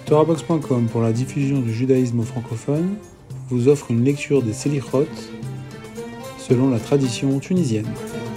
Torahbox.com, pour la diffusion du judaïsme francophone, vous offre une lecture des Selichot selon la tradition tunisienne.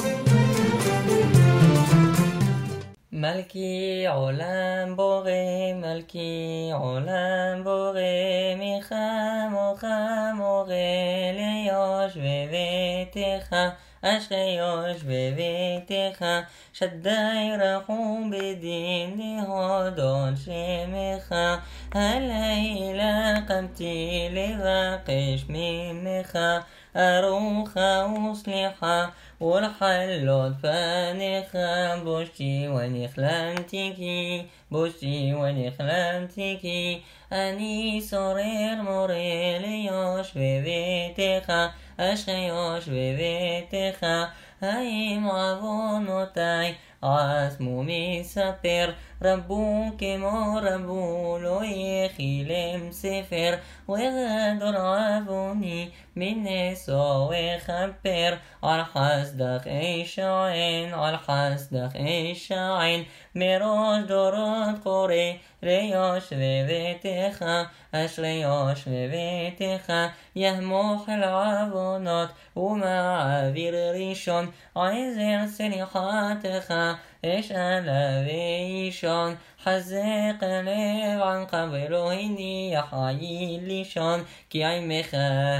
Malki olam boré, Malki olam boré, Micha mocha moré, Leyosh vevetecha, Ashrei yosh vevetecha, Shaddai rachum bedin, Lehodon shemecha, Halayla qamti levaqish mimecha, Arucha uslicha, والحلوت فانخا بوشتي ونخلمتكي بوشتي ونخلمتكي أني سرير مري ليوش ببيتك أشيوش ببيتك هاي معظمتي عاسمو مسافر ربو كمو ربو لو يخيلم سفر وغادر عفوني من نسو وخبر على حسدك ايش عين على حسدك ايش عين مروج دورات قوري ريوش ببيتك أشريوش ببيتك يهموح العفونات ومعابير ريشون عزير سريحاتك إيش أنا بيشون حزق لب عن قبله إني يحيي ليشون كي عمخ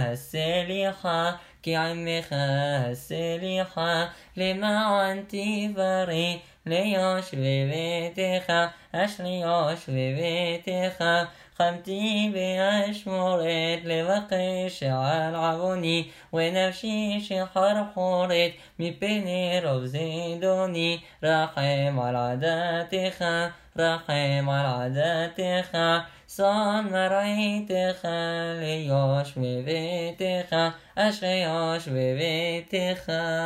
السليحة كي عمخ السليحة لما أنتي فري ليوش ببيتك أشريوش ببيتك قمتي بأشمرت لبقش على عبوني ونفسي شحرحورت مبني رب زيدوني رحم على عاداتك رحم على عاداتك صان مرعيتك ليوش ببيتك أشريوش ببيتك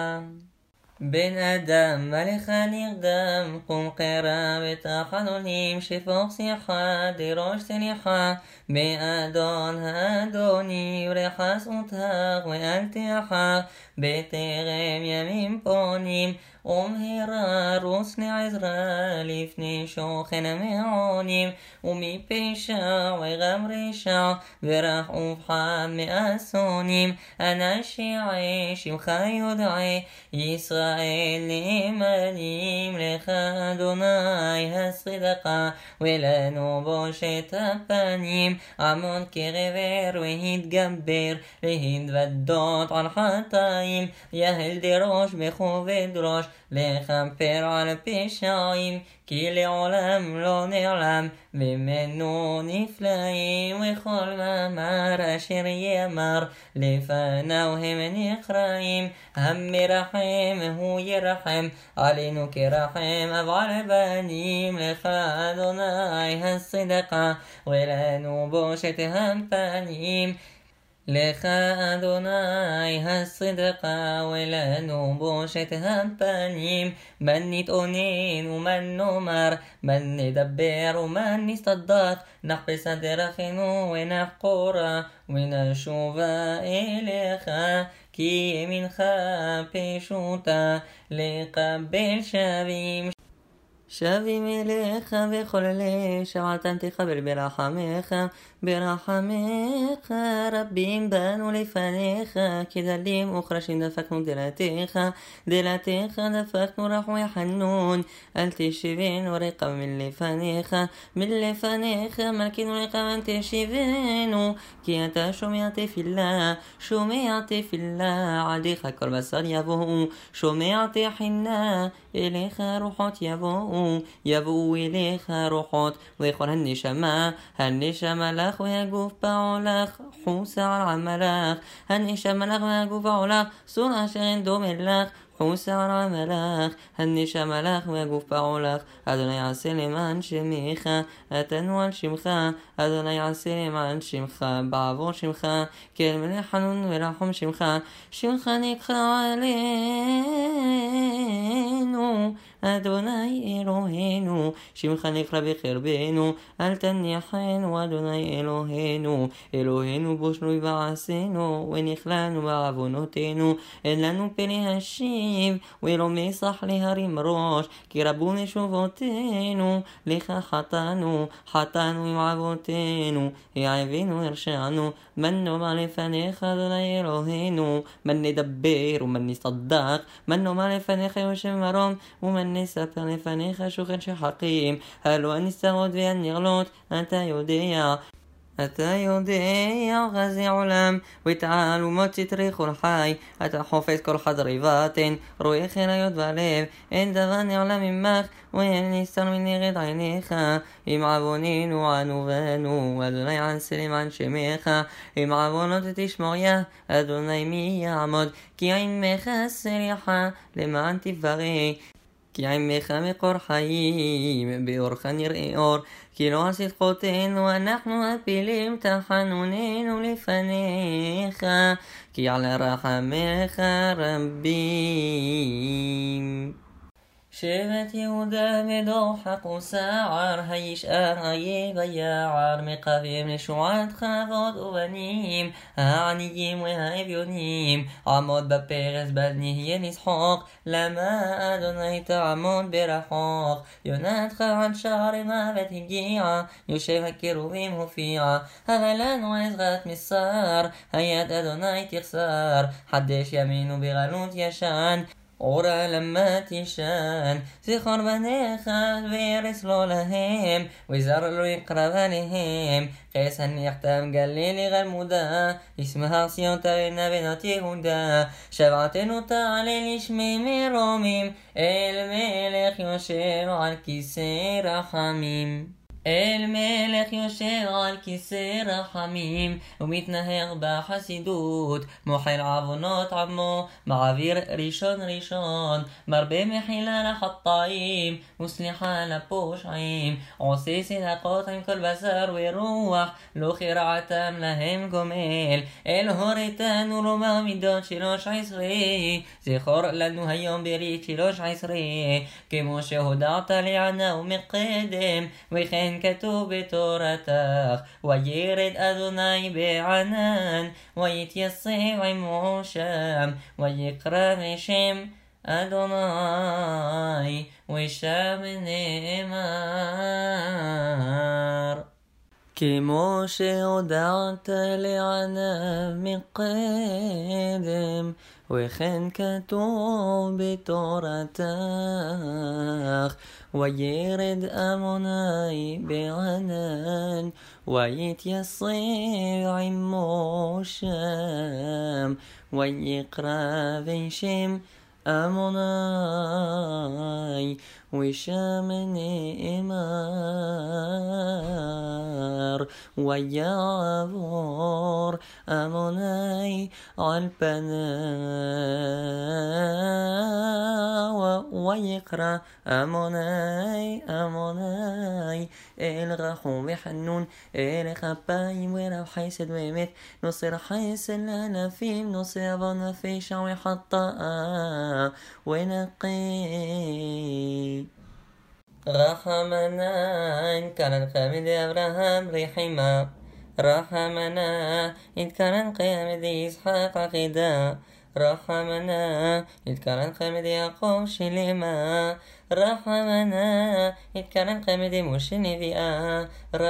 بن أدم ملك نقدم قم قرابة حنونيم شفوق صيحة دروش سنيحة بأدون هادوني وريحة صوتها وأنتيحة بتغم يمين بونيم ومهرا روسني عزرا لفني شوخنا معونيم ومي بيشا وغمريشا براح وفحا مئسونيم أنا شيعي شمخا يدعي إسرائيل إيمانيم لك أدوناي الصدقة ولا نبوشت أبانيم عمون كغير وهيد جبر لهيد بدوت على حطايم يهل دروش بخوف دروش لخمفر على بيشايم كي لعلم לא נעלם ממנו נפלאים וכל מאמר אשר יאמר לפניו הם נקראים המרחם הוא ירחם עלינו כרחם אב על בנים לך אדוני הצדקה ולנו בושת הפנים לך אדוני הצדקה ולנו בושת הפנים من نتؤنين ومن نمر من ندبر ومن نصدق نحبس درخنو ونحقر ونشوف إليك كي منك بشوتا لقبل שבים אליך בכל הלב, שעלתם תחבר ברחמך, ברחמך רבים באנו לפניך, כדלים וכרשים דפקנו דלתך, דלתך דפקנו רחמי חנון, אל תשיבנו רקב מלפניך, מלכינו רקב אל תשיבנו, כי אתה שומע תפילה, עדיך כל בשר יבואו, שומע תחינה, אליך רוחות יבואו אליך רוחות וכל הנשמה לך והגוף בעולך חוסה על עמלך הנשמה לך והגוף בעולך סור אשר אין דומה לך חוסה על עמלך הנשמה לך והגוף בעולך אדוני יעשה למען שמך אתנו על שמך אדוני יעשה למען שמך בעבור שמך כן מלך חנון ורחום שמך נקרא עלינו אדוני אלוהינו, שמך נקרא בקרבנו, אל תניחנו אדוני אלוהינו. אלוהינו בו שנוי בעשינו, ונכללנו בעוונותינו, אין לנו פה להשיב, ולא מסח להרים ראש, כי רבו משובותינו, לך חטאנו עם אבותינו, העבינו הרשענו, من נאמר לפניך אדוני אלוהינו, من נדבר ומן נסתדק, من נאמר לפניך יושב מרום, ומן נספר לפניך שוכן שחקים, הלא הנסתרות והנרלות, אתה יודע חזי עולם, ותעלומות סתרי כל חי, אתה חופש כל חדרי בטן, רואה חריות בלב, אין דבר נעלם ממך, ואין נסתר מנגד עיניך. אם עוונינו ענו בנו, אדוני עשה למען שמך, אם עוונות תשמוריה, אדוני מי יעמוד, כי עמך סליחה למען תברך. כי עמך מקור חיים, באורך נראה אור, כי לא עשית חוטאנו, אנחנו הפילים תחנוננו לפניך, כי על רחמך רבים. שבט יהודה מדוחק וסער, הישאר היב היער, מקווים לשועת חוות ובנים, העניים והאביונים, עמוד בפרס בל נהיה לשחוק, למה אדוני תעמוד ברחוק. יונתך על שער מוות הגיעה, יושב הקירובים הופיע, אבל לנו עזרת מסר, היד אדוני תחסר, חדש ימינו בגלות ישן, אורה למה תישן, זכור בניך וירס לו להם, וזר לא יקרב עליהם, חס הניחתם גלילי גלמודה, ישמח ציון תרינה בנות יהודה, שבעתנו תעלה לשמי מרומים, אל מלך יושב על כיסא רחמים. אל מלך יושב על כיסא רחמים, ומתנהג בחסידות, מוחל עוונות עמו, מעביר ראשון, מרבה מחילה לחטאים, וסליחה לפושעים, עושה צדקות עם כל בשר ורוח, לא חרעתם להם גומל. אל הוריתנו לומר מידות 13, זכור לנו היום ברית 13, כמו שהודעת לענה ומקדם, וכן כתוב בתורתך, וירד אדוני בענן, ויתייצב עמו שם, ויקרא בשם אדוני, ושם נאמר. כמו שהודעת לענה מקדם, וכן כתוב בתורתך, וירד אדוני בענן, ויתייצב עמו שם, ויקרא בשם אדוני, ושם נאמר. ויעבור אדוני על פניו, ויקרא אדוני אל רחום וחנון, אל כפיים ורב חסד ואמת, נוסר חסד לאלפים, נושא עוון ופשע וחטאה ונקי. רחמנא התקרנך מידי אברהם רחימה, רחמנא התקרנך מידי יצחק עקידה, רחמנא התקרנך מידי יעקב שלמה, רחמנא התקרנך מידי משה נביאה,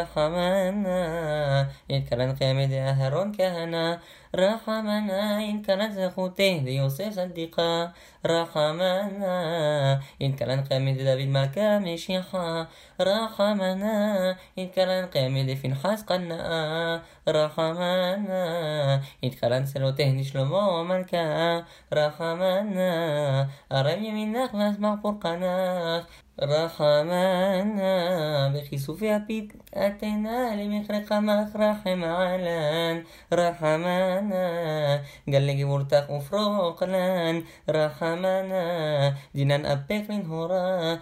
רחמנא התקרנך מידי אהרון כהנא, רחמנא התקרנך זכותי ויוסף צדיקה, רחמנא התקרנך מידי דוד מלכה משיחה, רחמנא התקרנך מידי פנחס קנאה, רחמנא התקרנך סלותי שלמה מלכה, רחמנא ארם ימינך ואשמח פורקנך, רחמנה בכיסופי הפיד אתנה למכרך מחרחם עלן רחמנה גלי גבורתך ופרוק לן רחמנה דינן אפק לנהורה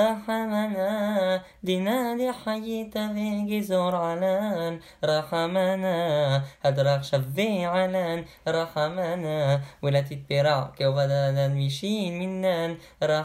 רחמנה דינן דחיית וגזור עלן רחמנה הדרך שווה עלן רחמנה ولا تتبرع كوبدان مشين منان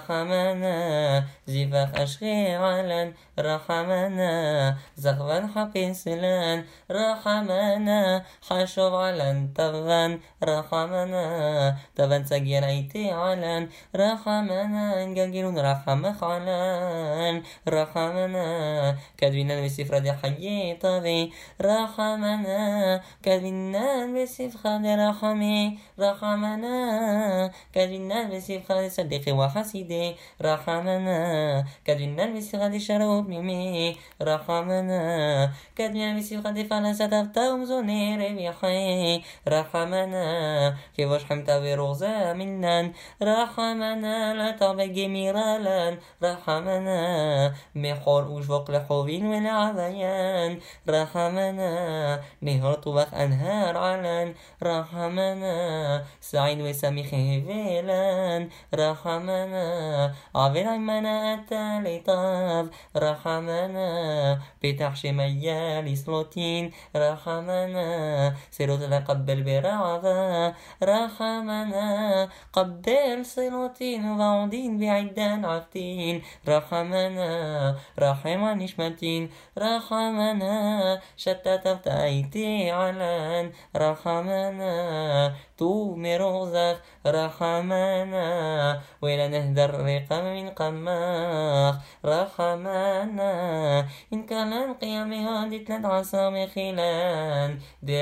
رحمنا زفاف أشغي علن رحمنا زغفان حقيسلان رحمنا حشوب علن تغفان رحمنا تغفان سجين ايتي علن رحمنا انجلجلون رحمخ علن رحمنا كدوينان بسفرة دي حيي طبي رحمنا كدوينان بسفرة دي رحمي رحمنا كدوينان بسفرة دي صديقي وحسيدي رحمنا كدوينان بسفرة دي شروب ميمي رحمنا كدوينان بسفرة دي فلسة تفتهم زوني ربيحي رحمنا كيفاش حمتا بروغزا منان رحمنا لا تعبق ميرالا رحمنا محور وشفق لحوبين والعبيان رحمنا نهر طبخ أنهار علن رحمنا سعيد وسميخ فيلان رحمنا عبر عمنا أتى لطاف رحمنا بتح شميال سلوتين رحمنا سيروت لقبل برعبا رحمنا قبل سلوتين وعودين بعدان عفتين رحمنا رحمة نشمتين رحمنا شتى تفتايتي علان رحمنا تو مروزخ رحمنا ولا نهدر رقم من قماخ رحمنا إن كان قيامي هادت لدعصام خلان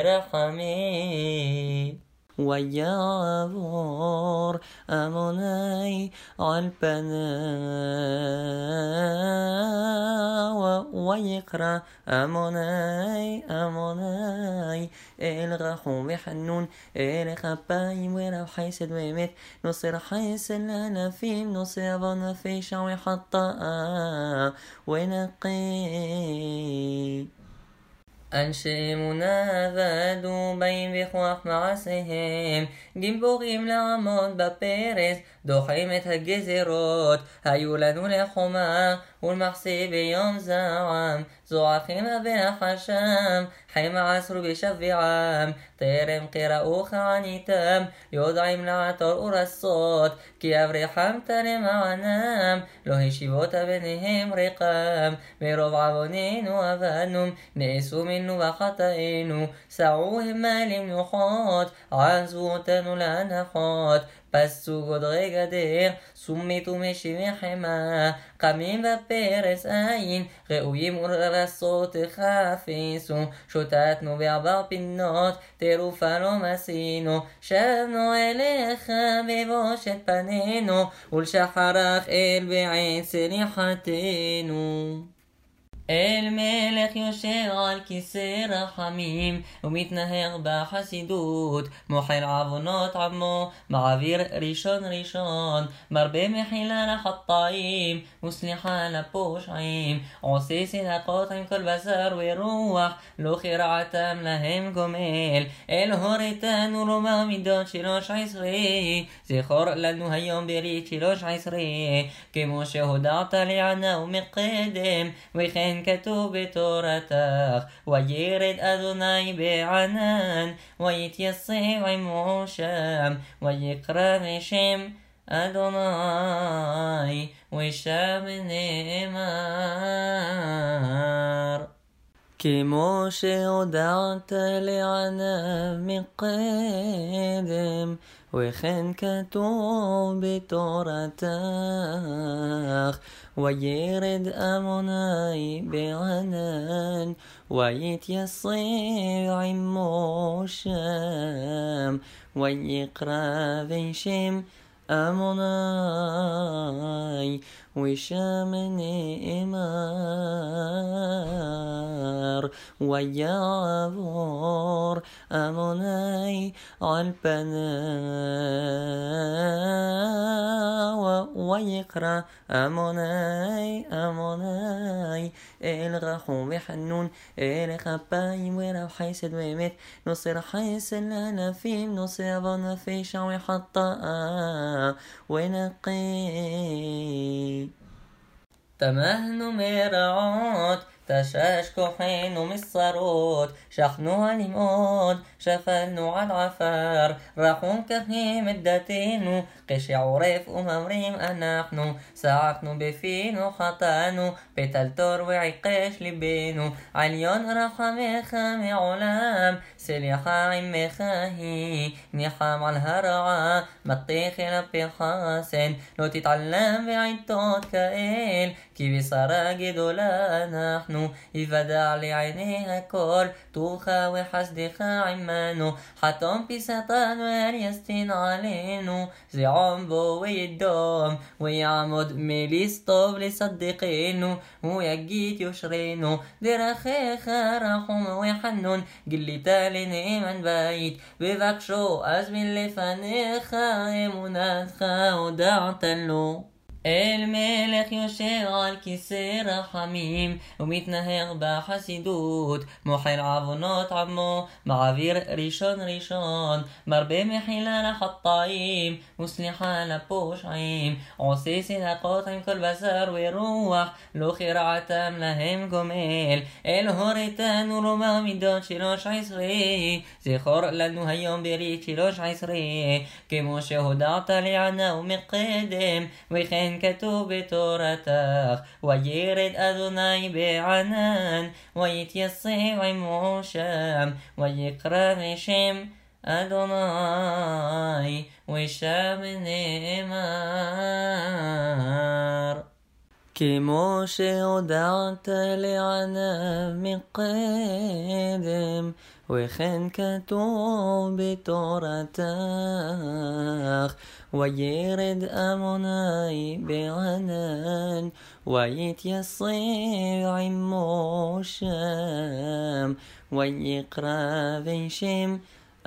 برحمي ويعبر أمني عالبنا ويقرأ أمني الغحو بحنون الغباي ولو حيسد ومت نصر حيس لنا في نصر بنا في شعوي حتى ونقي أنشئمنا ذادوا بين بخواق معسهم גיבורים לעמוד בפרס, דוחים את הגזרות, היו לנו לחומה ולמחסי ביום זעם, זועקים והחשם, חמה עשרו בשביעם, טרם קראוך עניתם, יודעים לעתור ורסות, כי אבריחמת למענם, לא השיבות ביניהם רקם, מרוב עווננו עבדנו, נאסו מנו וחטאינו, סעו המה למנוחות, עזבו אותנו להנחות, פסו גודרי גדר, סומית ומשיבי חמה, קמים בפרס עין, ראויים ורסות חפיסו, שוטטנו בעבר פינות, טירופה לא מסינו, שבנו אליך בבושת פנינו, ולשחרך אל בעת סליחתנו. אל מלך יושב על כיסא רחמים ומתנהר בחסידות, מוחל עוונות עמו, מעביר ראשון ראשון, מרבה מחילה לחטאים וסליחה לפושעים, עושה צדקות עם כל בשר ורוח, לא חרעתם להם גומל. אל הוריתנו לומר מידות 13, זכור לנו היום ברית 13, כמו שהודעת לענה ומקדם, וכן כתוב בתורתך, וירד אדוני בענן, ויתייצב עמו שם, ויקרא בשם אדוני, ושם נאמר. כמו שהודעת לענה מקדם, וכן כתוב בתורתך, וירד אדוני בענן, ויתייצב עמו שם, ויקרא בשם أموناي وشام نئمار ويعبر أموناي عالبنا ويقرأ أموناي أموناي الغحو بحنون الغبايم ورو حيسد ومت نصير حيسد لنا فيم نصير بنا في شوي حطاء ونقي تمهن مرعات تشاشكو حين مصروت شحنو لمود شفلنو على العفار راحون كهيم الداتينو قشي عريف وممريم أنحنو ساعتنو بفينو خطانو بتلتور وعقاش لبينو عليون رحمي خامي علام سليحا عمي خاهي نحام على الهرعا مطيخي ربي حاسن لو تتعلم بعيدتوت كائل كي بصراجد ولا نحن يفدع لعينيها كل توخا وحسدخا عمانو حتى بسطان ويستين علينو زي عمبو ويدوم ويعمد ميليستوب لصدقينو ويجيت يشرينو درخيخا رحم ويحنون قلي تالي نيمان بايت بذكشو أزمي اللي فانيخا يموناتخا ودعتلو الملك يشير على كيسي رحميم ومتنهر بحسيدوت محيل عبونات عمو معاوير ريشون مربي محيلة حطايم مسلحة لبوشعيم عسيسي نقاطعم كل بسر ويروح لو خير عتم لهم جميل الهوريتان ورما ميدون شيلوش عسري زخور لنو هيوم بريك شيلوش عسري كمو شهودات لعنا ومقدم ويخين كتب تورتك ويرد أدوناي بعنان ويتيصي ويموشام ويقرأ بشم أدوناي وشام نمار כמו שהודעת לענב מקדם וכן כתוב בתורתך וירד אמוני בענן ויתייסר עמו שם ויקרא בשם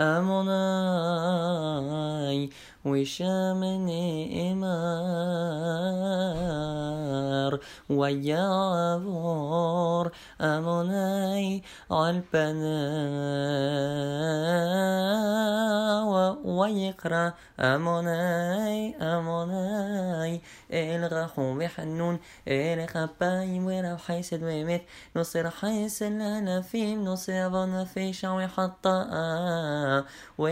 אמוני ושם נאמר ויעבור אמוני על פניו ויקרא אמוני אל רחום וחנון אל כפיים ורב חסד ואמת נוסר חסד לאלפים נוסר בנפש וחטאה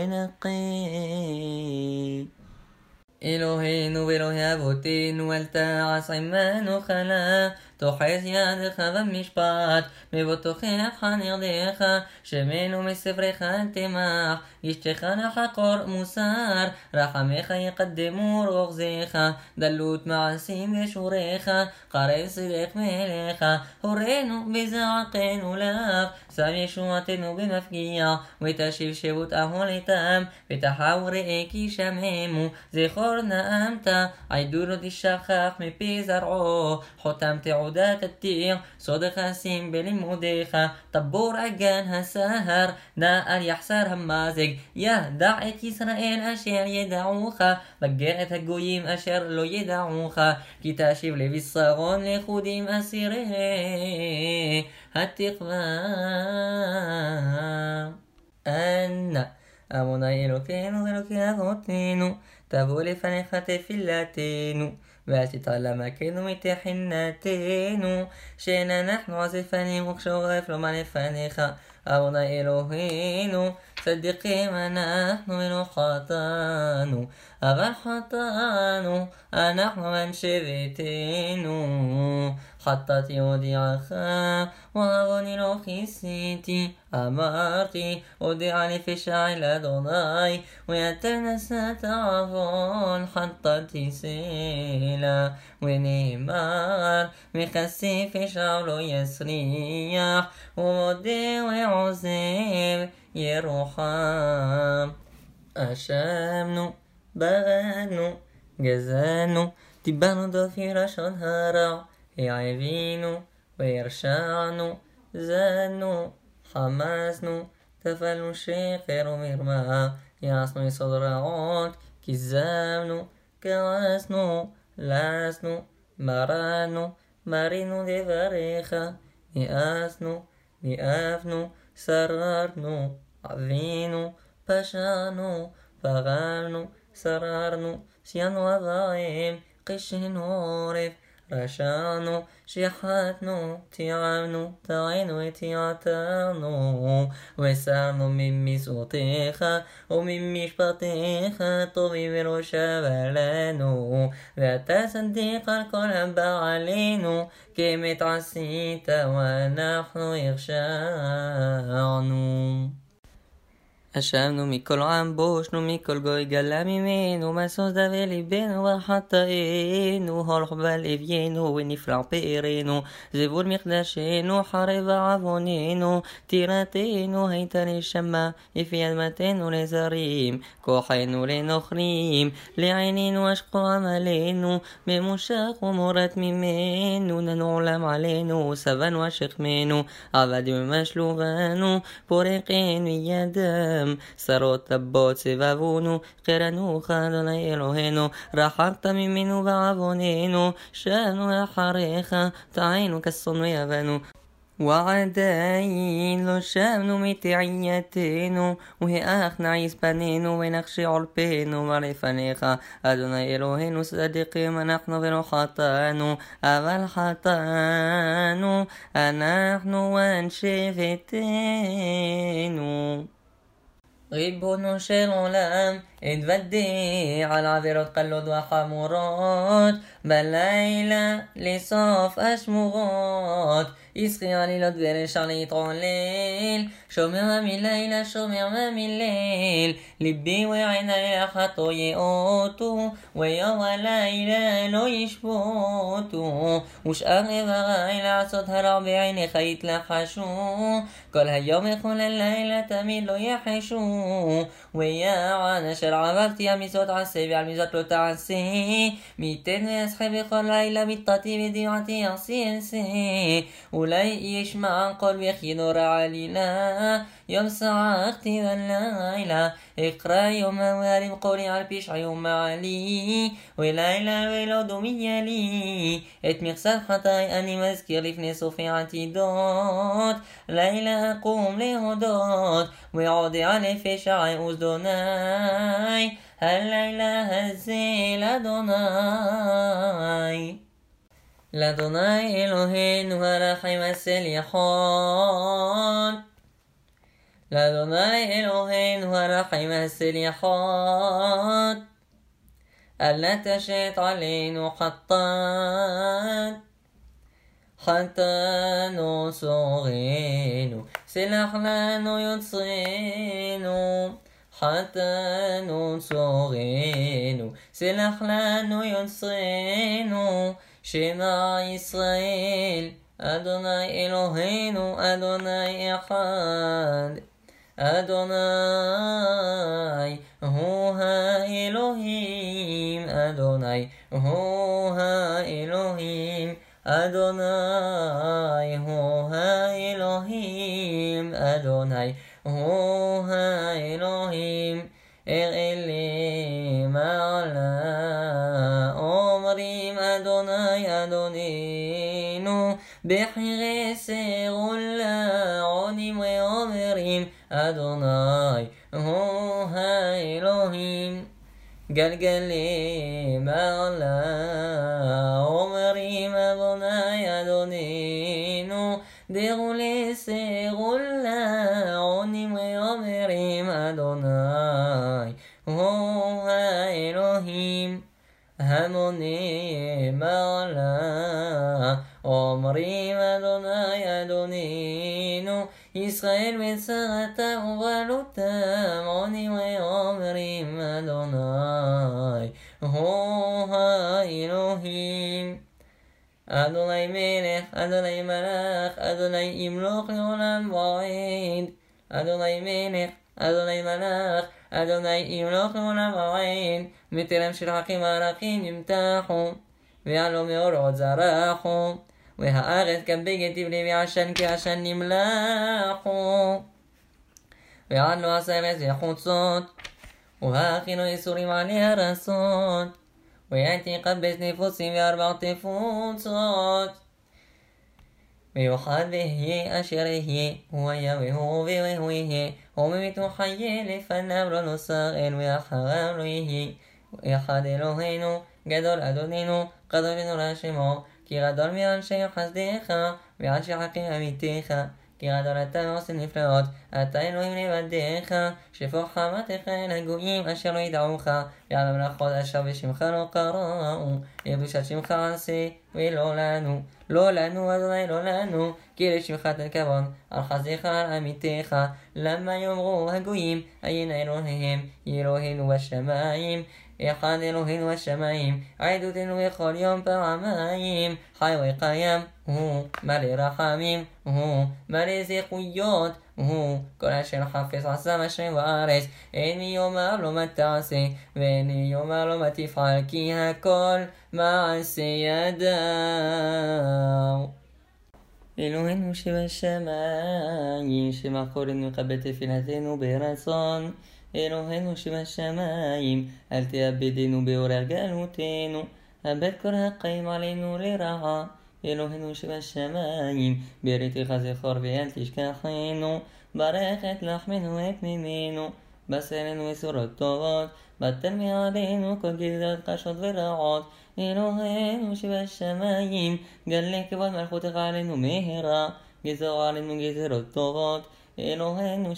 ונקי אלוהינו ואלוהי אבותינו אל תעש עמנו חלה תוחז ידך במשפט מבוטחך נרדך שמנו מספרך תמח ישתך לחקור מוסר רחמך יקדמו רוחזך דלות מעשים ושורך קרב צדק מלך הורנו בזעקנו לך שם ישועתנו במפגיע ותשיב שבות אהולתם ותחאו ראה כי שממו זכור נאמת עדו לא תשכח מפי זרעו חותם תעודת التير صدق سيم بلموديخا طبور أجان هسهر ناء يحسر همازق يا دعت إسرائيل أشير يدعوخا بقعت الجويم أشير لو يدعوخا كي تاشيب لي بالصغون لخوديم أسيره التقوى أن أمونا إلوكينو إلوكي أغوتينو تبو لفنخة تفلاتينو ותתעלם כנו מתחינתנו שאינה אנחנו עזפנים וכשעורף לא מה לפניך אדוני אלוהינו צדיקים אנחנו ולא חטאנו אבל חטאנו אנחנו ואנשי ביתנו חטאתי הודיעך ועווני לא כיסיתי אמרתי הודיע נפשי לאדוני ויתר נשאת עוון חטאתי סלע ונאמר מכסי פשע לא יסריח ומודה ועוזב ירוחם אשמנו בגדנו גזלנו, דיברנו דופי לשון הרע, העבינו והרשענו, זדנו, חמסנו, טפלנו שקר ומרמה, יעשנו יסוד רעות, כזבנו, כעסנו, לסנו, מרנו, מרינו דבריך, נאסנו, ניאפנו, שררנו, עבינו, פשענו, פגענו, שררנו, סיינו אבעים, קשינו עורף, רשענו, שחטנו, תיעבנו, טעינו ותיעתרנו, וסרנו ממשפטיך וממשפטיך טובים ורושב עלינו, ואתה צדיק על כל הבעלינו, כי אמת עשית ואנחנו הרשענו. אשמנו מכל עם, בושנו מכל גוי, גלה ממנו משוש דבי ליבנו וחטאינו, הולך בלוויינו ונפלע פארנו, זבול מקדשנו חרב עווננו, טירתנו הייתה נשמה, לפי אדמתנו לזרים, כוחנו לנוכרים, לעינינו אשקו עמלנו, ממושך ומורת ממנו, ננעולם עלינו, סבנו השכמנו, עבדנו משלובנו, פורקנו ידם, שרות רבות סבבונו, קרנוך אדוני אלוהינו, רחקת ממנו בעווננו, שבנו אחריך, טעינו כשונאי אבנו, ועדיין לא שבנו מתעייתנו, והאך נעיס פנינו ונחשי עורפנו לפניך, אדוני אלוהינו צדיקים אנחנו ולא חטאנו, אבל חטאנו אנחנו ואנשי ביתנו. ריבונו של עולם, התוודה על עבירות קלות וחמורות, בלילה לסוף השמורות, ישחי עלילות ורשע להתעולל, שומע מלילה שומע מליל, ליבי ועיני חטאו יאותו, ויום הלילה לא ישפוטו, ושאר איבריי לעשות הרע בעיניך יתלחשו, כל היום וכל הלילה תמיד לא יחשו, ויען אשר עברתי על מצוות עשה ועל מצוות לא תעשה, מיתן ויסחי בכל לילה מיתתי ודיעתי אעשה, אולי ישמע קול ויחידור עלילה, יום צעקתי בלילה, אקרא יום וארים קולי על פשעי ומעלי, ולילה ולא דומיה לי, את מכסת חטאי אני מזכיר לפני סופי עתידות, לילה אקום להודות, ועודה לפשעי וזדוני, הלילה הזה לאדוני. לאדוני אלוהינו הרחם הסליחות, לאדוני אלוהינו הרחם הסליחות, אל נא תשת עלינו חטאת, חטאנו סורנו, סלח לנו יוצרנו, חטאנו סורנו, סלח לנו יוצרנו, שמע ישראל, אדוני אלוהינו, אדוני אחד, אדוני הוא האלוהים, אדוני הוא האלוהים, אדוני הוא האלוהים, אדוני הוא האלוהים, אראי מעלה, אומרים אדוני אדוננו, בחירי סגולה עונים ואומרים, אדוני הוא האלוהים, גלגלי מעלה, אומרים אדוני אדוננו, דרולי סגולה עונים ואומרים, אדוני הוא האלוהים, המוני מעלה, אומרים אדוני אדוננו, ישראל וצרתם ובעלותם עונים ואומרים, אדוני הוא האלוהים, אדוני מלך, אדוני מלך, אדוני ימלוך לעולם ועד, אדוני מלך, אדוני מלך, אדוני ימלוך לעולם ועין, מטרם של חכים ערכים ימתחו, ועלו מאורות זרחו, והארץ כבגד תבלי ועשן כעשן נמלחו, ועלו הסרס וחוצות, והכינו איסורים עליה רסות, ותקבץ נפוצים וארבע תפוצות, ויוחד ויהיה אשר יהיה, הוא היה והוא והוא יהיה, הוא באמת הוא חיה לפניו לא נוסר אל ואחריו לא יהיה, אחד אלוהינו, גדול אדוננו, קדוש ונורא שמו, כי גדול מאנשי חסדיך, ואנשי חכים אמיתיך, כי גדול אתה ועושה נפלאות, אתה אלוהים לבדיך, שפוך חמתך אל הגויים אשר לא ידעוך, ועל המלאכות אשר בשמך לא קראו, לקדושת שמך עשה, ולא לנו, לא לנו אדוני לא לנו, כי לשמך תן כבוד, על חסדיך על אמיתיך, למה יאמרו הגויים, עין אלוהיהם, אלוהינו בשמיים, אחד אלוהינו השמיים, עדותנו בכל יום פעמיים, חי וקיים, הוא מלא רחמים, הוא מלא זכויות, הוא כל אשר חפץ עשה בשמיים בארץ, אין מי יאמר לו מה תעשה, ואין מי יאמר לו מה תפעל, כי הכל מעשה ידיו. אלוהינו שבשמיים, שמחורנו יקבל תפילתנו ברצון, אלוהינו שבשמיים, אל תאבדנו באורח גלותנו, הבט כל החיים עלינו לרעה, אלוהינו שבשמיים, בריתך זכור ואל תשכחנו, ברך את לחמנו את ממנו, בשרנו יסורות טובות, בטל מעלינו כל גזרות קשות ורעות, אלוהינו שבשמיים, גלה כבוד מלכותך עלינו מהרה, גזור עלינו גזרות טובות, אלוהינו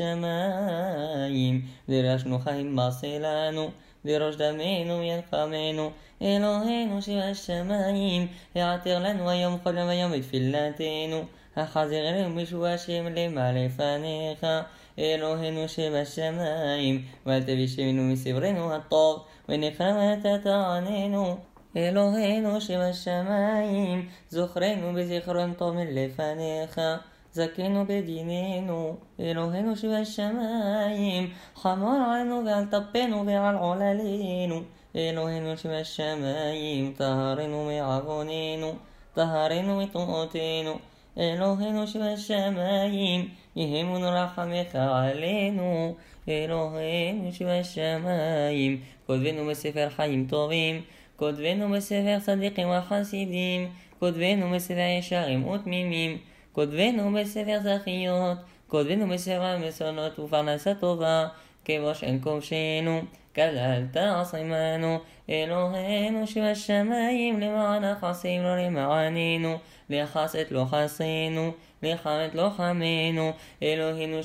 שבשמיים, דרשנו חיים מעשה לנו, דרוש דמנו ינקמנו, אלוהינו שבשמיים, העתר לנו היום כל יום ויום בתפילתנו, החזר אלינו בישועה שם למה לפניך, אלוהינו שבשמיים, ואל תבישנו מסברנו הטוב, ונקרא אתה תעננו, אלוהינו שבשמיים, זוכרנו בזיכרון טוב מלפניך, זכנו בדיננו, אלוהינו שבשמיים, חמור עלינו ועל טפנו ועל עוללינו, אלוהינו שבשמיים, טהרנו מעווננו, טהרנו מטומאותינו, אלוהינו שבשמיים, יהימון רחמך עלינו, אלוהינו שבשמיים, כותבנו בספר חיים טובים, כותבנו בספר צדיקים וחסידים, כותבנו בספר ישרים ותמימים, כותבנו בספר זכיות, כותבנו בספר מסונות ופרנסה טובה, כבוש אין כובשנו, כלל תעשימנו, אלוהינו שבשמיים, למענך עשים לו למעננו, לחסד לא חסינו, לחמת לא חמנו, אלוהינו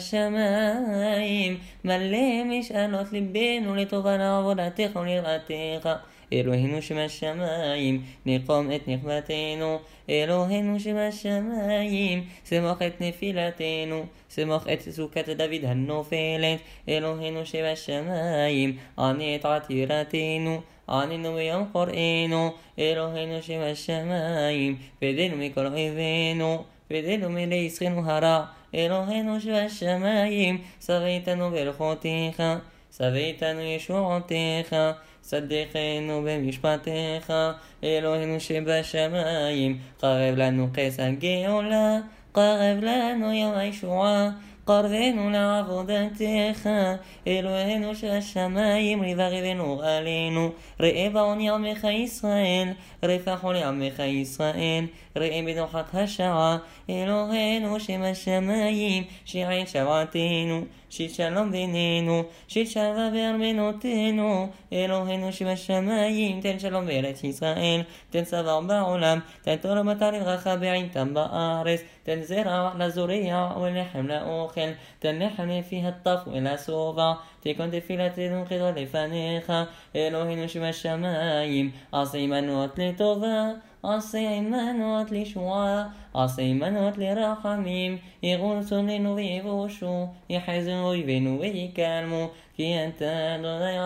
שבשמיים, מלא משאלות ליבנו לטובה לעבודתך ולראתך, אלוהינו שבשמיים, נקום את נכבתנו, אלוהינו שבשמיים, שמח את נפילתנו, שמח את סוכת דוד הנופלת, אלוהינו שבשמיים, עני את עתירתנו, ענינו ביום קוראנו, אלוהינו שבשמיים, פדנו מכל אויבינו, פדנו מליצחנו הרע, אלוהינו שבשמיים, שבעתנו ברכותיך, שבעתנו ישועותיך, צדקנו במשפטיך, אלוהינו שבשמיים, קרב לנו קץ הגאולה, קרב לנו יום הישועה, קרבנו לעבודתך, אלוהינו שבשמיים, ריבנו עלינו, ראה בעוני עמך ישראל, רפחו לעמך ישראל, ראה בדוחק השעה, אלוהינו שבשמיים, שעין שבעתנו, שית שלום בינינו, שית שלווה בארמנותינו, אלוהינו שבשמיים, תן שלום בארץ ישראל, תן צבא בעולם, תן תורה מטר לברכה בעינתם בארץ, תן זרע לזורע ולחם לאוכל, תן לחם לפי הטף ולשובע, תיקון תפילתנו כדור לפניך, אלוהינו שבשמיים, עשה עמנו לטובה, עשה עמנו לישועה, עשה עמנו לרחמים, יגון שונאינו ויבושו, יחזו אויבינו ויקלמו, כי אתה אדוני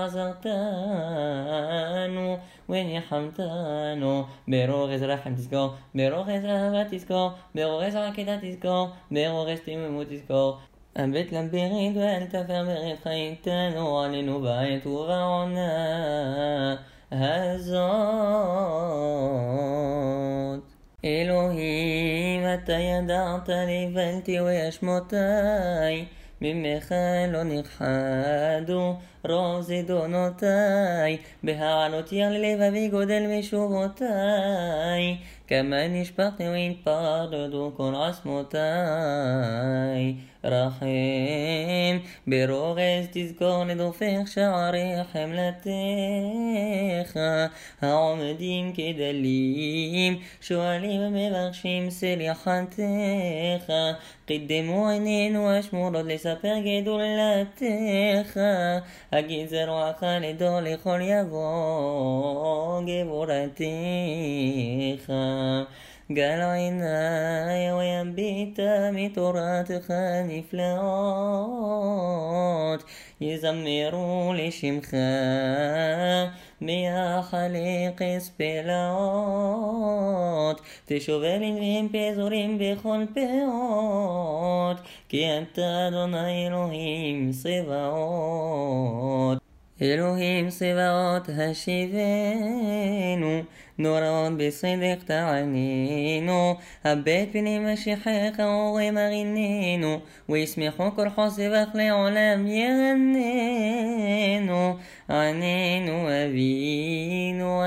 עזרתנו וניחמתנו, ברוגז רחם תזכור, ברוגז אהבה תזכור, ברוגז עקידה תזכור, ברוגז תמימות תזכור, أنبت لم بغيد والتفع بغيد خيتان وعلن بعيت وغعنا هزات إلهي متى يدعت لي فلتي ويشمتاي من مخال نخحادو روزي دونوتاي بها علوت يغلي فبيقودل مشوبوتاي كما نشبقي وين باردو كون عصموتاي رحيم بروغز تذكر ندوفيخ شعري حملتيخ عمدين كدليم شوالي مبغشيم سليحتيخ قدموا عينين واشمرد لسفر جدولتيخ أجيزر وخالدو لخل يبو جبورتيخ قال عيناي وينبيت مترات نفلات يزمروا لشمخا ميا خليق سبلات تشوفين بهم بزورين بخل بيوت كي أنت أدوني إلهيم صباوت إلهيم صباوت هشيفينو نوران بصدق تعنينو هبيت بني مشيحيخ ومغنينو ويسمحو كل حسب أخلي علام يغنينو عنينو أبينو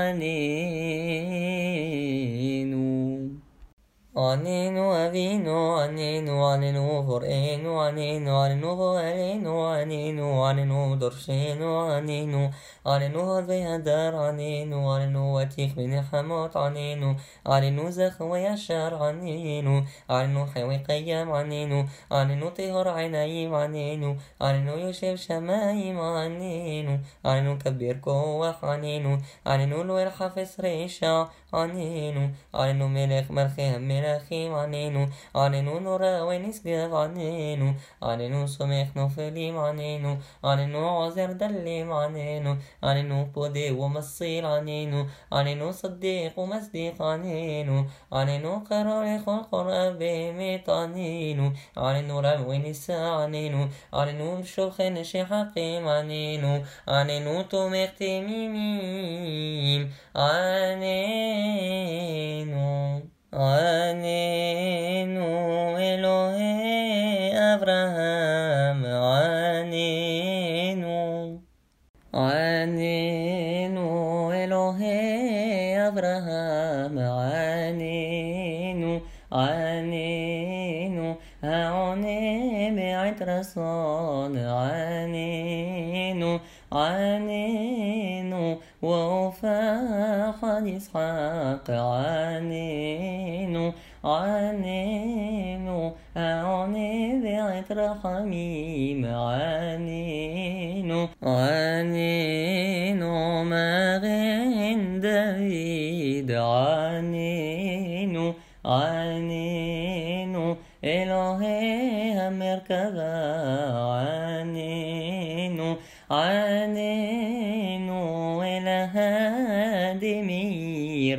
عنينو أبينو عنينو فرقينو عنينو فغالينو درشينو عنينو هربي هدار عنينو واتيخ بني حموت عنينو زخ ويشار عنينو حيوي قيام عنينو طهر عينايم عنينو يشيب شمايم عنينو كبير كوح عنينو الوير حافظ ريشا عنينو ملك ملخيهم ملخيم عنينو نورا وينسقف عنينو سميخ نفليم عنينو عزر دليم عنينو بودي ومصير عنينو صديق ومصديق عنينو قرار خلق أبيميت عنينو رموي نساء عنينو شوخ نشي حقيم عنينو توميق تيميميم عنينو إلهي أبراهام عنينو إلهي أبراهام عنينو هعوني بعت رصان عنينو ووفا حديث حق عنينو هعوني بعت رحميم عنينو مغين داويد عنينو إلهي مركبا عنينو إله دمير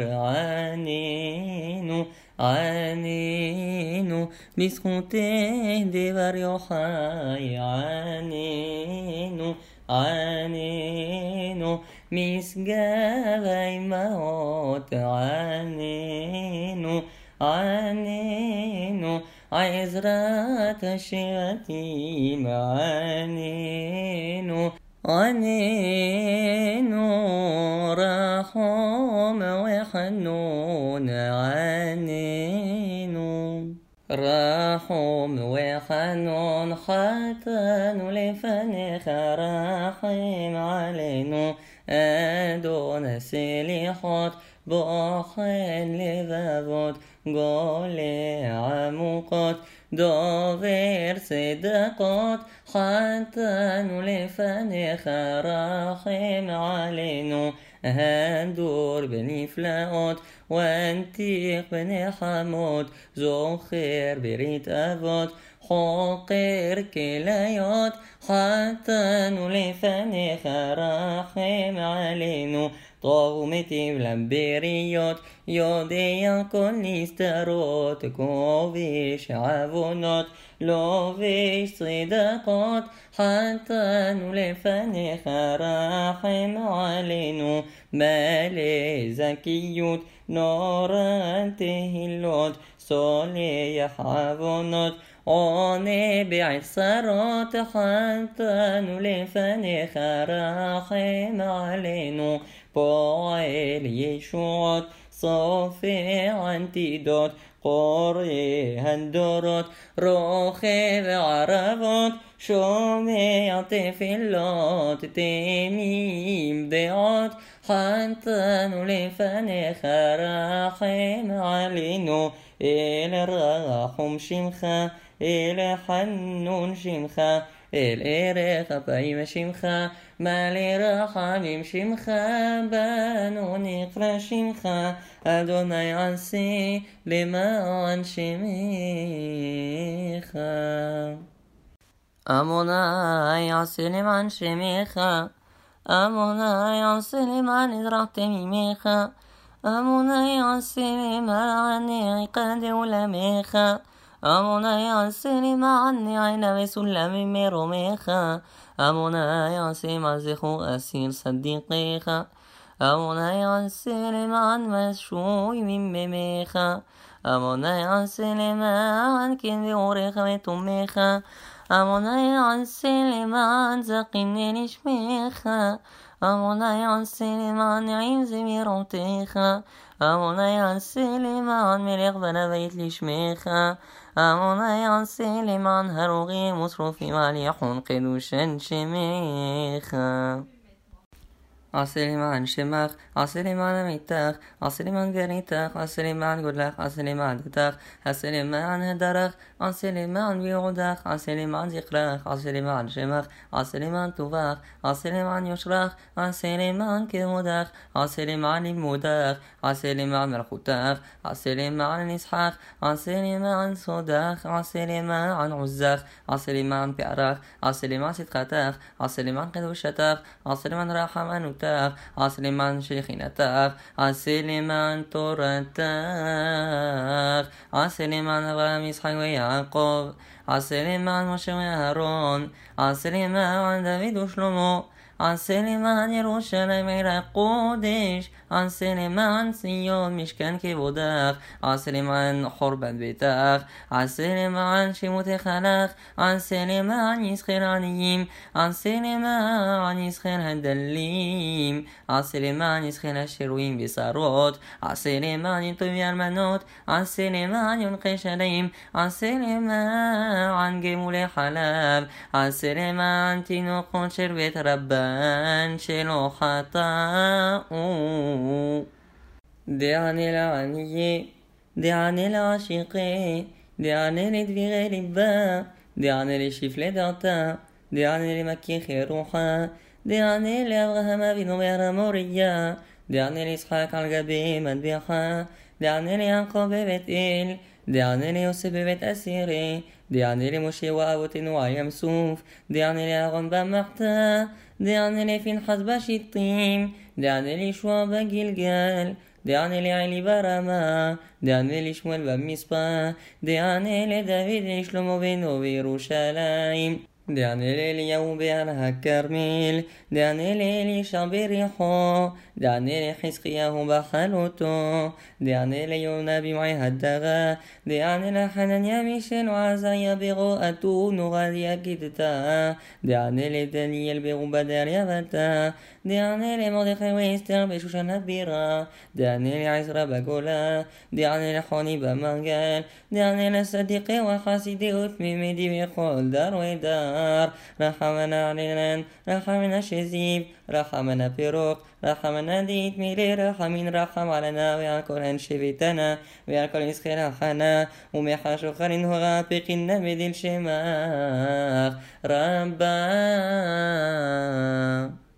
عنينو بسخوته دبر يحاي عنينو مسجابي موت عنينو عزرات الشياطين عنينو رحم وحنون رحم وحنون خاتن لفنخ رحم علينو أدون سليحات بوخن لذبوت قولي عمقات دغير صدقات خاتن لفنخ رحم علينو هندور بني فلاوت وانتيق بني حمود زوخير بريت أبوت حقير كلايات خاتن لفنخ رحم علينو טוב ומיטיב לבריות, יודע כל נסתרות, כובש עוונות, לובש צדקות, חטאנו לפניך, רחם עלינו, מלא זכיות, נורא תהילות, סולח עוונות, עונה בעצרות, חטאנו לפניך, רחם עלינו, פועל ישועות, סופע עתידות, קורא הדורות, רוכב ערבות, שומע תפילות, תמים דעות, חטאנו לפניך, רחם עלינו, אל רחום שמך, אל חנון שמך, אל ערך אפיים שמך, מלא רחמים שמך, בנו נקרא שמך, אדוני עשה למען שמך. אדוני עשה למען שמך, אדוני עשה למען נזרעת ממך, אדוני עשה למען עקד עולמך, אדוני עשה למען נענה וסולם מרומך, אדוני עשה מעזך אסיר צדיקך, אדוני עשה למען משוי ממך, אדוני עשה למען כן ואורך ותומך, אדוני עשה למען זקני לשמך, אדוני עשה למען נעים זמירותיך, אדוני עשה למען מלך בנה בית לשמך, אדוני עשה למען הרוגים ושרופים על יחון קדושן שמך. עשה למען שמך, עשה למען עמיתך, עשה למען גריתך, עשה למען גודלך, עשה למען דתך, עשה למען הדרך, עשה למען ביעודך, עשה למען זכרך, עשה למען שמך, עשה למען טובך, עשה למען יושרך, עשה למען כבודך, עשה למען לימודך, עשה למען מלכותך, עשה למען נסחך, עשה למען סודך, עשה למען עוזך, עשה למען פארך, עשה למען צדקתך, עשה למען קדושתך, עשה למען רחמנותך, עשה למען שכינתך, עשה למען תורתך, עשה למען אברהם יצחק ויעקב, עשה למען משה ואהרון, עשה למען דוד ושלמה, עשה למען ירושלים עיר הקודש, עשה למען ציון משכן כבודך, עשה למען חורבן ביתך, עשה למען שמותך לך, עשה למען יזכר עניים, עשה למען יזכר הדלים, עשה למען יזכר השירויים בשרות, עשה למען יתומי אלמנות, עשה למען יונקי שלים, עשה למען גמולי חלב, עשה למען תינוקות של בית רבן שלא חטאו. דענה לעניי, דענה לעשיקי, דענה לדבירי ליבה, דענה לשפלי דעתה, דענה למכיחי רוחה, דענה לאברהם אבינו בהר המוריה, דענה ליצחק על גבי מטבחה, דענה ליעקב בבית אל, דענה ליוסף בבית אסירי, דענה למשה ואבותינו על ים סוף, דענה לאהרון במחתה, דענה לפנחס בשיטים, דענה לישוע בגלגל, דענה לעלי ברמה, דענה לשמואל במספא, דענה לדוד לשלמה בנו בירושלים, דענה לאליהו בהר הכרמל, דענה לאלישע בריחו, דענה לחזקיהו בחלותו, דענה ליונה במעי הדרה, דענה לחנניה מישל ועזריה ברועתו נורדיה גידתה, דענה לדניאל ברובדר יבתה, דענה למרדכי ואסתר בשושן הבירה, דענה לעזרא בגולה, דענה לחוני במנגל, דענה לצדיקי וחסידי ותמימדי בכל דר ודר, רחמנה עלינו, רחמנה שזיב, רחמנה פירוק, רחמנה דית מילי רחמין רחם עלינו ועל כל אנשי ביתנו ועל כל יזכר החנה ומחשוכרין הורה פקינה בדיל שמך רבה.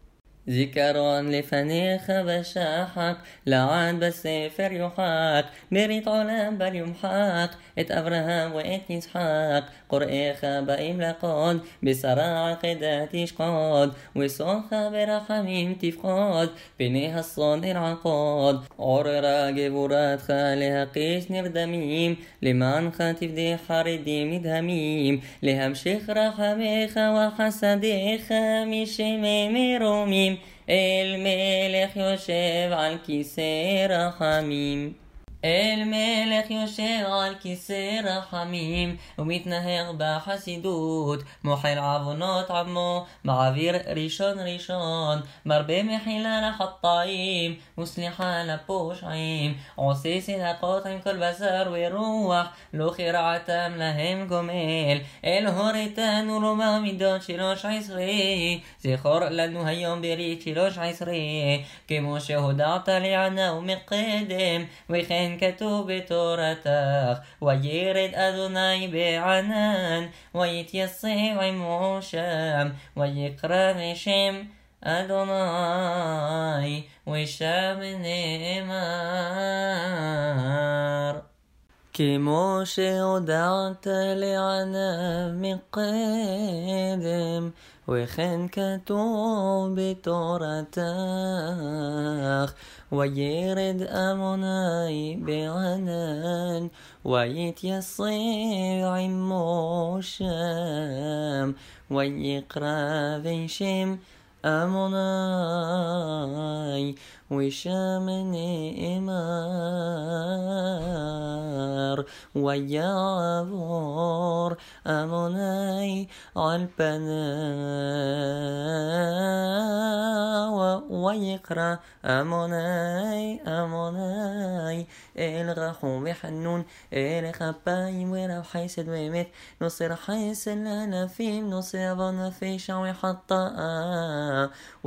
זיכרון לפניך בשחק, לעד בספר יוחק, ברית עולם בל יומחק, את אברהם ואת יצחק, קוראיך באים לקוד, בשרה עקדה תשקוד, וסונך ברחמים תפקוד, פני הסון ארעקוד, עוררה גבורתך להקיש נרדמים, למענך תפדה חרדים נדהמים, להמשיך רחמיך וחסדיך משמי מרומים, אל מלך יושב על כיסא רחמים. אל מלך יושב על כיסא רחמים, ומתנהג בחסידות, מוחל עוונות עמו, מעביר ראשון ראשון, מרבה מחילה לחטאים, וסליחה לפושעים, עושה צדקות עם כל בשר ורוח, לא חרעתם להם גומל, אל הוריתנו רומא מידות 13, זכור לנו היום ברית 13, כמו שהודעת לענה ומקדם, וכן כתוב בתורתך, וירד אדוני בענן, ויתייצב עמו שם, ויקרא בשם אדוני, ושם נאמר. כמו שהודעת לענב מקדם, וכן כתוב בתורתך, וירד אדוני בענן, ויתייצב עמו שם, ויקרא בשם אדוני, ושם נאמר. ויעבור אדוני על פניו, ויקרא אדוני אל רחום וחנון, אל כפיים ורב חסד ואמת, נושא חסד לאלפים, נושא עוון ופשע וחטאה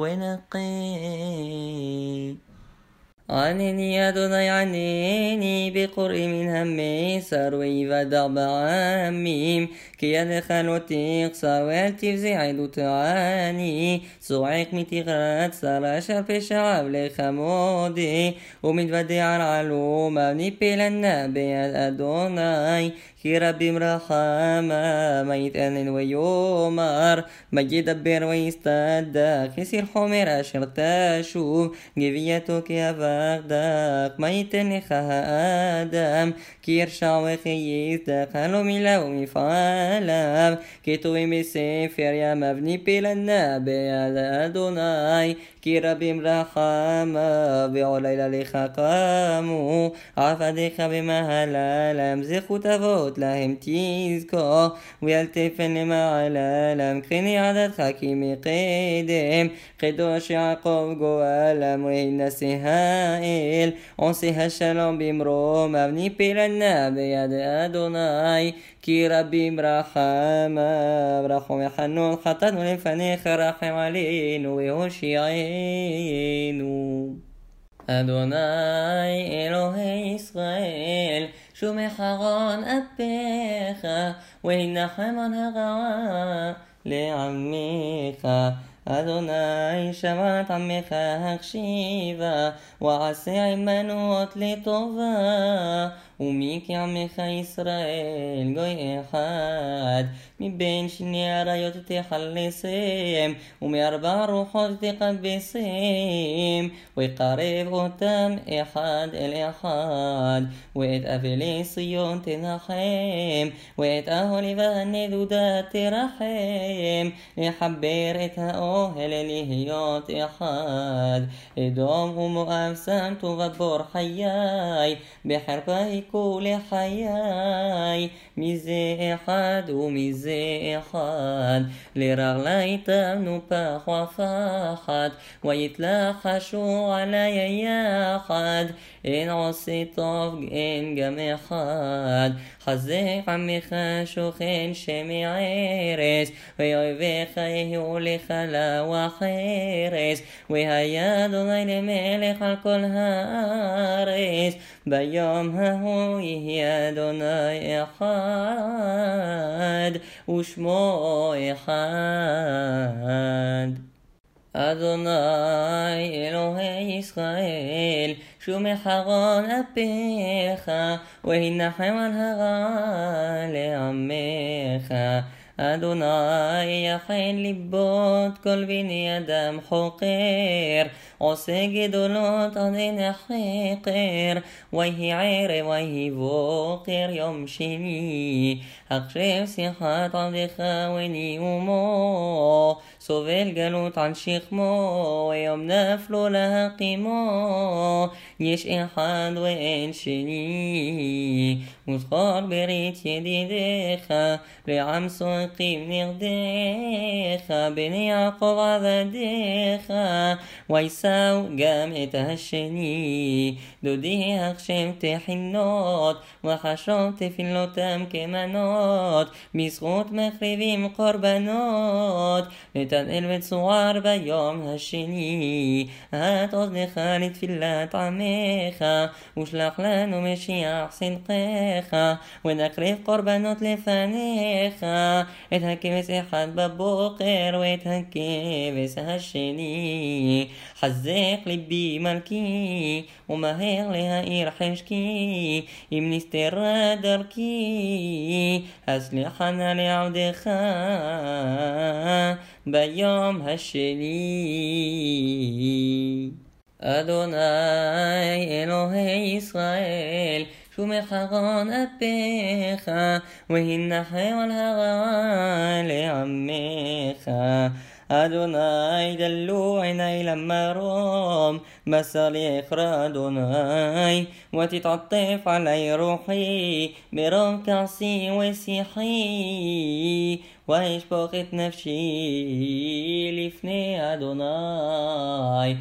ונקי. ענני אדוני ענני בקוראי מן המסר, ויוודע בעמים, כי ידך לא תחסר ואל תפזע עדות עני, צועק מתגרת צרה שפשעיו לך מודה, ומתוודע על עלומיו ניפלנה ביד אדוני, כי רבים רחמיו, מה יתענן ויאמר, מה ידבר ויסתדק, כסיר חומר אשר תשוב, גבייתו כאבק דק, מה ייתן לך האדם, כי ירשע וכי יצדק, הלא מילה ומפעליו, כתובים בספר ימיו ניפלנה ביד אדוני, כי רבים רחמיו, ועולילה לך קמו, עבדיך במהללם, זכות אבות להם תזכור, ואל תפן למעללם, קני עדתך כי מקדם, קדוש יעקב גואלם, והנשא האל, עושה השלום במרומיו, ניפלנה ביד אדוני, כי רבים רחמיו, רחום וחנון, חטאנו לפניך, רחם עלינו והושיענו. אדוני אלוהי ישראל, שומך ארון אפיך, והנחם על הרעה לעמך. אדוני שמעת עמך הקשיבה, ועשה עמנו אות לטובה, ומי כי עמך ישראל גוי אחד, מבין שני עריות תחלסם, ומארבע רוחות תקבסם, וקרב אותם אחד אל אחד, ואת אבלי ציון תנחם, ואת אהוליבה הנדודה תרחם, לחבר את האוהל להיות אחד. אדום ומואב שמתו בבור חיי, בחרפה היכו לחיי, מזה אחד ומזה אחד, לרגלי תמנו פח ופחת, ויתלחשו עלי יחד, אין עושה טוב אין גם אחד. חזק עמך שוכן שמי ערש, ואויביך יהיו לך וחרש, והיה אדוני למלך על כל הארץ, ביום ההוא יהיה אדוני אחד, ושמו אחד. אדוני אלוהי ישראל, שומע חרון אפיך, והנחם על הרע לעמך. אדוני יכן ליבות כל בני אדם חוקר, עושה גדולות עד אין החקר, ויהי ערב ויהי בוקר יום שני, הקשב שיחת עבדך ונאומו, סובל גלות על שכמו, ויום נפלו להקימו, יש אחד ואין שני, וזכור ברית ידידיך, לעם סוקים נרדיך, בני יעקב עבדיך, וישאו גם את השני, דודי הקשב תחינות, וחשוב תפילותם כמנות, בזכות מקריבים קורבנות, נתנאל וצוער ביום השני, את אוזנך לתפילת עמך, ושלח לנו משיח צדקך, ונקריב קורבנות לפניך, את הכבש אחד בבוקר ואת הכבש השני. חזק ליבי מלכי, ומהר להאיר חשקי, אם נסתרה דרכי, הסליחה נא לעבדך ביום השני. אדוני אלוהי ישראל, שומע חרון אפיך, והנחם על הרע לעמך. אדוני דלו עיני למרום, בשר יקרא אדוני, ותתעטף עלי רוחי, ברוב כעסי ושיחי, וישפוך את נפשי לפני אדוני.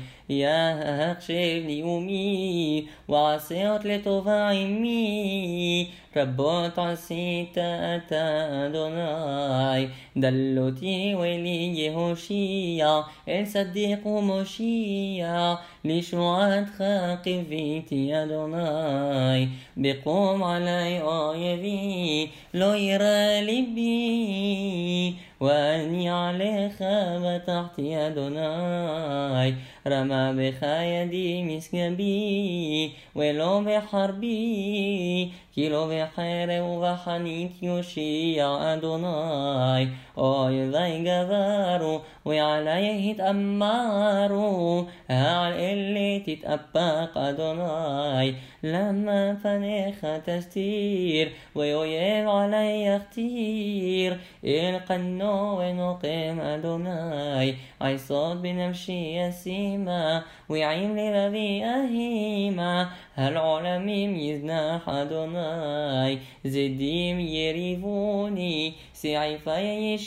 יחשב נאומי, ועשיות לטובה עמי, רבות עשית אתה אדוני. דלותי ולי יהושיע, אל צדיק ומושיע, לשמועתך קיוויתי אדוני. בקום עלי אויבי, לא ירא ליבי, ואני עליך בטחתי אדוני. רמה בך ידי משגבי, ולא בחרבי, כי לא בחרב ובחנית יושיע אדוני. אויבי גברו, ועלי התאמרו, על אלה תתאפק אדוני. למה פניך תסתיר, ואויב עלי יכתיר, אל קנו ונוקם אדוני. עיסות בנפשי ישימה, ועם לבבי אהימה, על עולמים יזנח אדוני. זדים יריבוני, סעיפי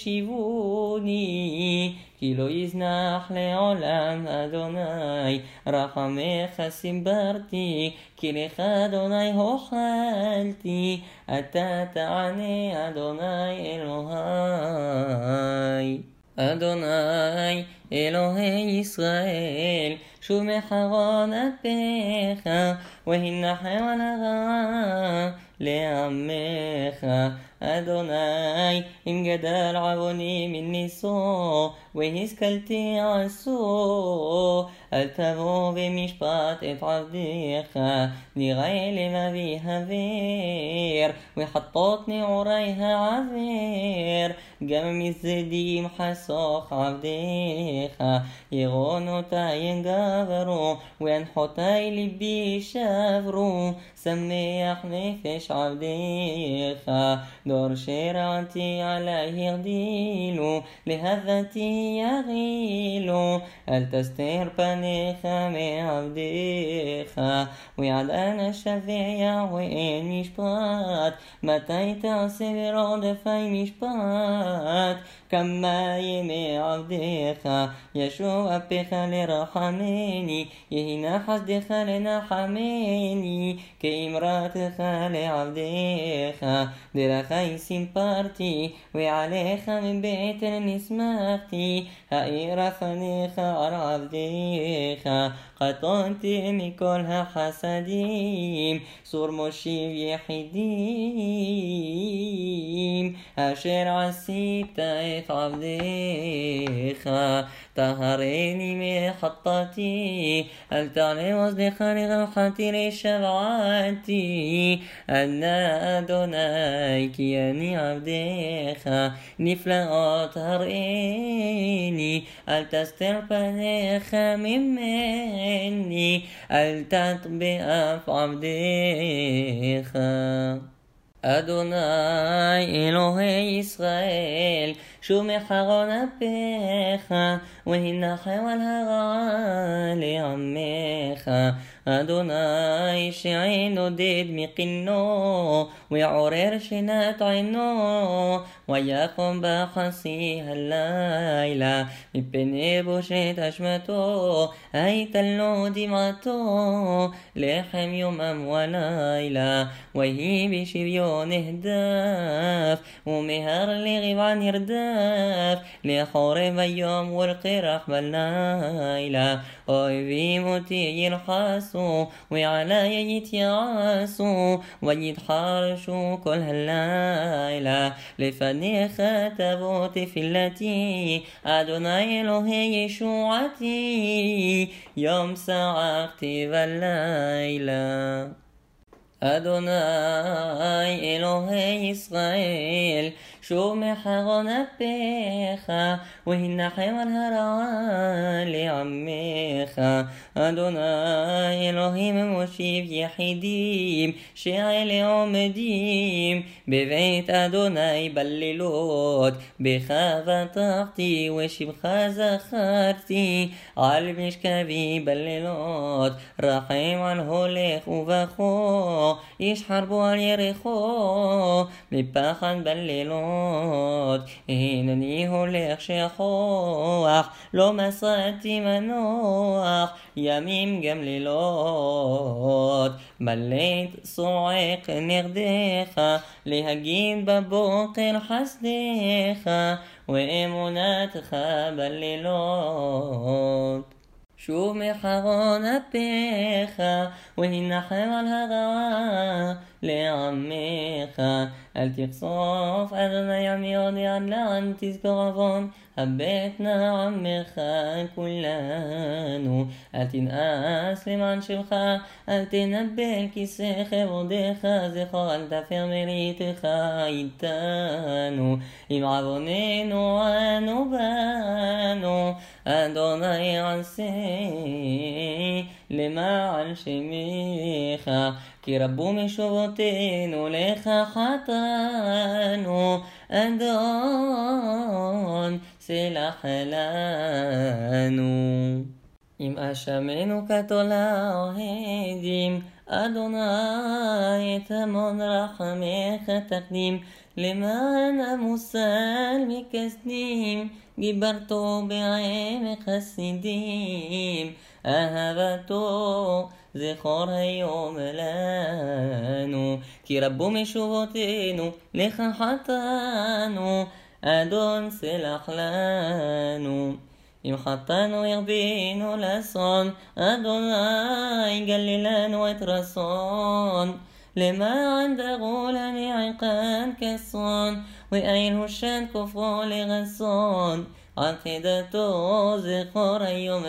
ישיבוני, כי לא יזנח לעולם אדוני. רחמך סיברתי, כי לך אדוני הוחלתי, אתה תענה אדוני אלוהי. אדוני אלוהי ישראל, שומע חרון אפיך, והנחם על הרע לעמך. אדוני, אם גדל עווני מניסו, והשכלתי עשו, אל תבוא במשפט את עבדיך. נראה לבבי הביר, וחטות נעורי העבר, גם מזדים חסוך עבדיך. ירונותי יגברו, והנחותי ליבי שברו, שמח נפש עבדיך. דור שרעתי עלי הרדילו, להבתי יغילו, אל תסתר פניך מעבדיך. ויעדן השבע ואין משפט, מתי תעשה ברודפי משפט? כמה ימי עבדיך, ישוב אפיך לרחמני, יהי חסדך לנחמני, כאמרתך לעבדיך. דרכי סיפרתי, ועליך מבטן נסמכתי, האיר פניך על עבדיך. קטנתי מכל החסדים, סור מושיב יחידים, אשר עשית את עבדיך. طهريني محطتي أل تعلم أصدقائي غوحتي لشفاعتي أنا أدوناي كياني عبدك نفلا أطهريني أل تستر فنيخ مني أل تطبئ في عبدك أدوناي إلهي إسرائيل شو محرون أبيך והנה חבל הרע לעמך אדוני שעין עודד מקינו ועורר שינת עינו ויקום בחסי הלילה מפני בושת אשמתו הייתה לו דמעתו לחם יומם ולילה ויהי בשביו נהדף ומהר לרבע נרדף לחורב היום ולקרח בלילה אויבים אותי ילחסו ועלי יתייעסו ויתחרשו כל הלילה לפניך תבוא תפילתי אדוני אלוהי ישועתי יום צעקתי בלילה אדוני אלוהי ישראל שוב מחרון אפיך והנחם על הרע לעמך אדוני אלוהים מושיב יחידים שאלה עומדים בבית אדוני בלילות בך בטחתי ושמך זכרתי על משכבי בלילות רחם על הולך ובכו איש חרבו על ירחו מפחד בלילות הנני הולך שכוח לא מסעתי מנוח ימים גם לילות בלית צועק נגדך להגיד בבוקר חסדך ואמונתך בלילות שוב מחרון אפיך והנחם על הרע לעמך אל תחשוף אדוני עמי עודי עד לאן תזכור עוון הבט נא עמך כולנו אל תנאס למען שמך אל תנבל כיסא כבודך זכור אל תפר מריתך איתנו עם עווננו אנו בנו אדוני עשה למען שמך כי רבו משובותינו לך חטאנו אדון סלח לנו אם אשמנו כתולה אוהדים אדוני את המון רחמך תקדים למען המוסר מקסדים גיברתו בעמק חסידים אהבתו זכור היום לנו כי רבו משובותינו לך חטאנו אדון סלח לנו אם חטאנו ירבינו לאסון אדוני גלילנו את רסון למען דגול הנעקן כסון ואין הושן כופרו לרסון עקדתו זכור היום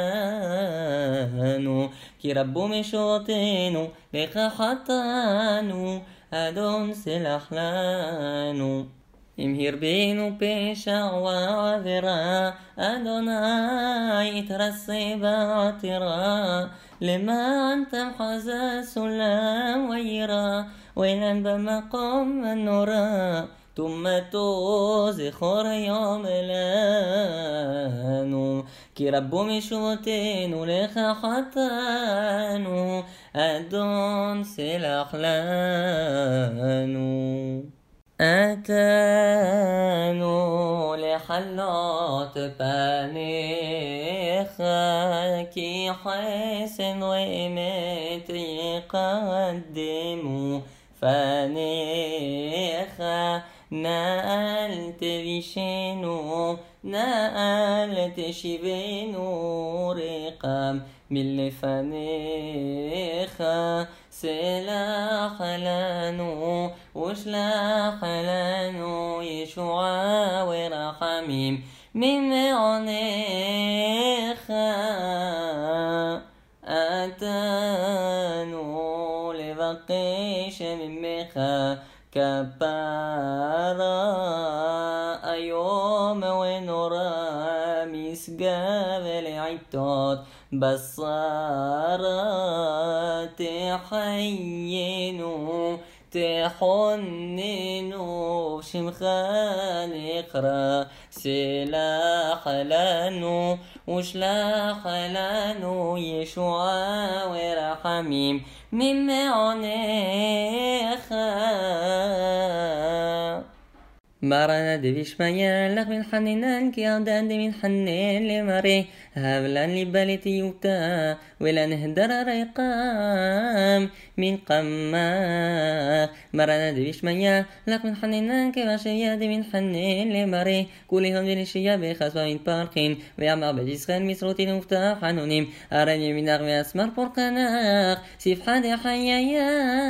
לנו כי רבו משובותינו לך חטאנו אדון סלח לנו אם הרבינו פשע ועבירה אדוני התרסה בעתירה למען תמחזה סולם וירא ואילן במקום הנורא תומתו זכור היום לנו כי רבו משובותינו לך חטאנו אדון סלח לנו אתנו לחלות פניך כי חסד ואמת יקדמו פניך נא אל תבישנו נא אל תשיבנו רחם מלפניך סלח לנו ושלח לנו ישועה ורחמים ממעונך אתנו לבקש ממך כפרה היום ונורא משגב לעיתות בשרה תחיינו תחוננו שמך נקרא סלח לנו ושלח לנו ישועה ורחמים ממעונך مرنا دبشميا لك من حننان كي أودان من حنين لمري هبلان لبالتي يوتا ولا نهدر ريقام من قماخ مرنا دبشميا لك من حننان كي باشياد من حنين لمري كلهم دين الشياب خاصة من بارقين ويعمر بجسخان مسروتين مفتاح حنونيم أراني من أغمي أسمر برقناخ سيف حد حيايا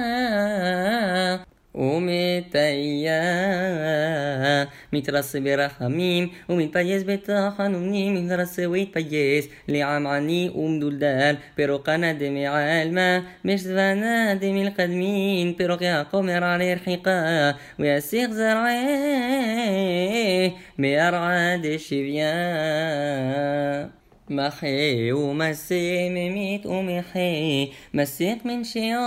ومتيا مترس برحميم ومتبيز بتحنوني من رس ويتبيز لعمعني دلدال بروقنا دمي عالما مش زفانا دمي القدمين بروق يعقوم يرعى الحقا ويسيق زرعيه بأرعاد الشبيان محي ومسي مميت ومحي مسيق من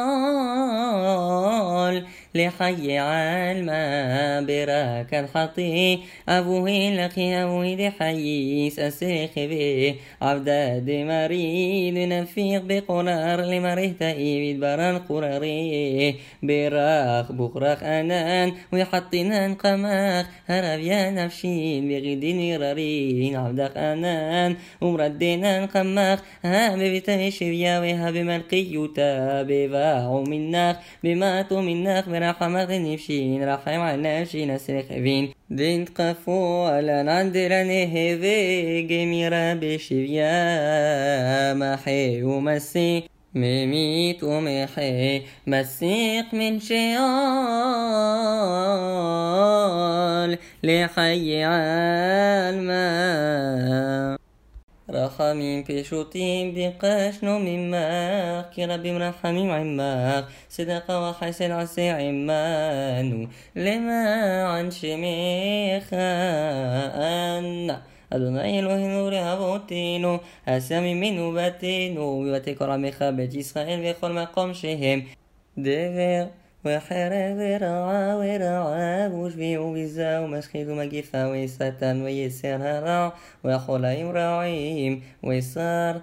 شيال لحي عالما براك الحطي أبوه لقي أبوه دي حييس أسرخ به عبداد مريد نفيق بقرار لمريه تأيبد بران قراري براخ بخرخ أنان ويحطنان قماخ هرب يا نفشين بغد نرارين عبدك أنان ومردنان قماخ ها ببتاي شبيا وها بملقيوتا بباعو مناخ بماتو مناخ رحمة نفشين رحم على نفشين سرخفين بنت قفو على نعندرني هذي جميرة بشبيا محي ومسي مميت ومحي مسيق من شيال لحي عالما رحمين بشوتين بقاشنو مماخ كي ربي مرحمين عماخ صدق وحسن عسي عمانو لما عن شميخا أنا أدوناي إلهي نور أبوتينو أسامي منو باتينو ويواتيكو رميخا بيت إسرائيل بكل مقام شهم دفر وحرب ورعا ورعا وشبي وبزا ومسخيد ومجفا ويساتان ويسير هرع وخلايم رعيم ويصار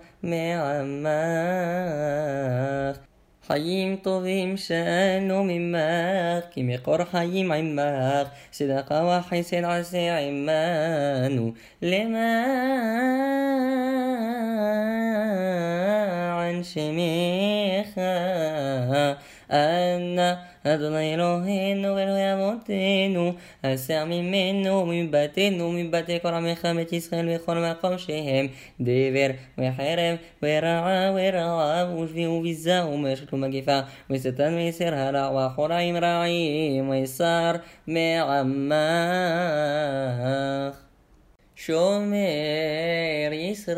معماخ حييم طويم شانو مماخ كيمي قر حييم عماخ صدق وحسن عسي عمانو لما عن شميخا أنا أدوناي إلهينو وإلهي أبوتينو أسع منو من باتينو من باتي كراميخا بيت إسرائيل بكل مقام شهم ديفر وحرم ورعا ورعا وشبي وبزا ومشكل مجفا وستان ويسر هرع وخرعيم رعيم ويسار معماخ شمر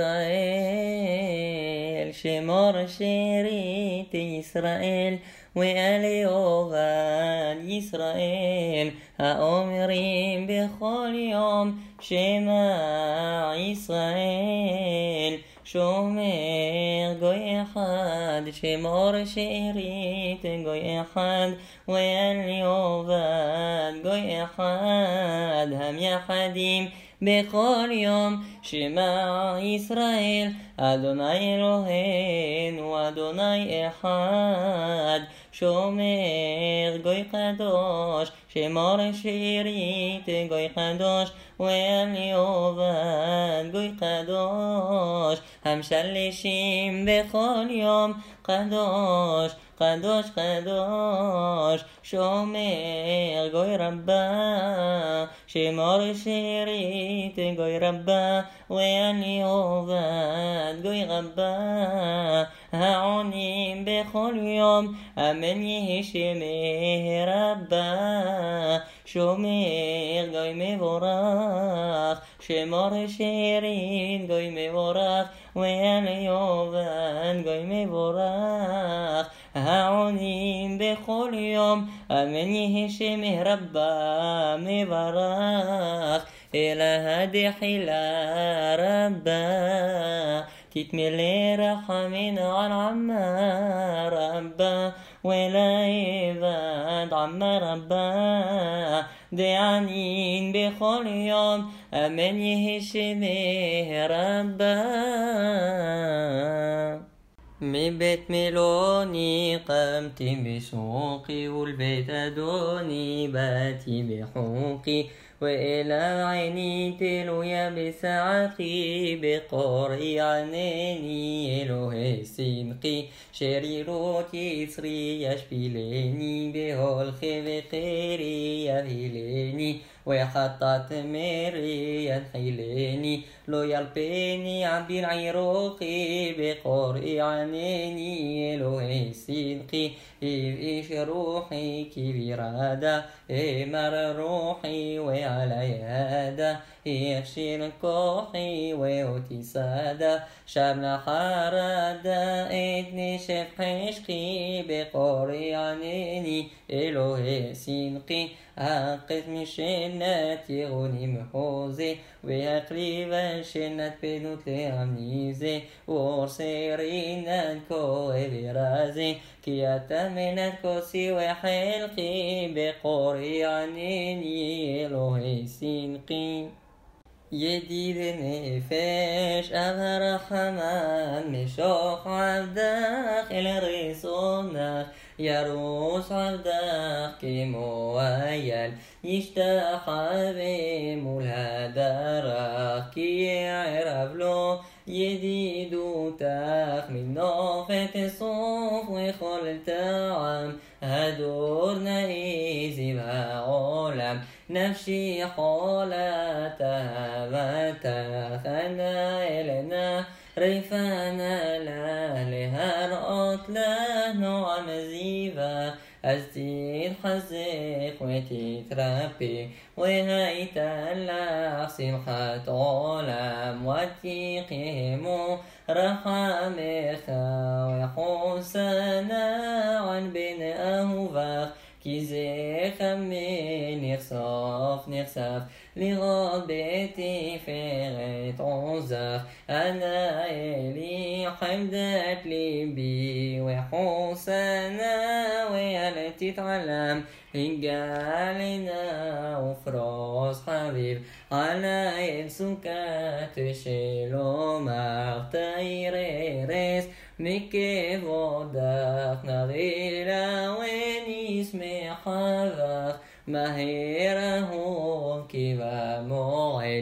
إسرائيل شمر شريت إسرائيل وآل أوغال إسرائيل האומרים בכל יום שמע ישראל שומר גוי אחד שמור שארית גוי אחד ואל יאבד גוי אחד הם יחדים בכל יום שמע ישראל אדוני אלוהינו אדוני אחד שומר גוי קדוש שמור שארית גוי קדוש ואל יאבד גוי קדוש המשלשים בכל יום קדוש קדוש קדוש שומר גוי רבה שמור שארית גוי רבה ואל יאבד גוי רבה העונים בכל יום, אמן יהי שמי רבה. שומר גוי מבורך, שמור שירין גוי מבורך, ואל יובן גוי מבורך. העונים בכל יום, אמן יהי שמי רבה מברך. إله دحلا ربا تتملي رحمين عن عما ربا ولا يباد عما ربا دعانين بكل يوم أمن يهشمه ربا من بيت ملوني قمت بسوقي والبيت أدوني باتي بحوقي وإلى عيني تلويا بسعقي بقري عناني إلهي سنقي شريروت يسري يشبليني بهولخي بقيري يهيليني وحطت ميري ينحيليني لو يلبيني عبير عيروقي بقري عناني إلهي سنقي إيش روحي كبيرادة إمر روحي وعلي هذا يخشين كوحي ويوتي سادة شبنا حرادة إتني شف حشقي بقري عناني إلهي سنقي قسم شنات يغني محوزي ويقريبا شنات بنوت لعميزي ورسيرين الكوي برازي كي أتمنت كوسي وحلقي بقري عناني إلهي سنقي يديد نفش أبهر رحمن مشوق عبدك الرسولنا يروس عبدك كمويل يشتاق بمولادرك يعرف له يديد تخمل نوفة الصوف وخلت عام هدورنا إيزي بعالم نفسي حالتها وتخنا إلنا ريفانا لها رأت له نوع مزيفة أزدين حزيق وتتربي وهيتلع سمحة عالم وتيقهم رحمك وحسنا عن بين أهوفك كيزي خمي نخسف لغابتي فغت عزف أنا إلي حمدت لبي وحسنا ويالتي تعلم رجالنا وفراس حبيب على ينسوكات شلو مغتير ريس مكي فودك نغيلا وين اسمي حذاك مهيره كيبا موعد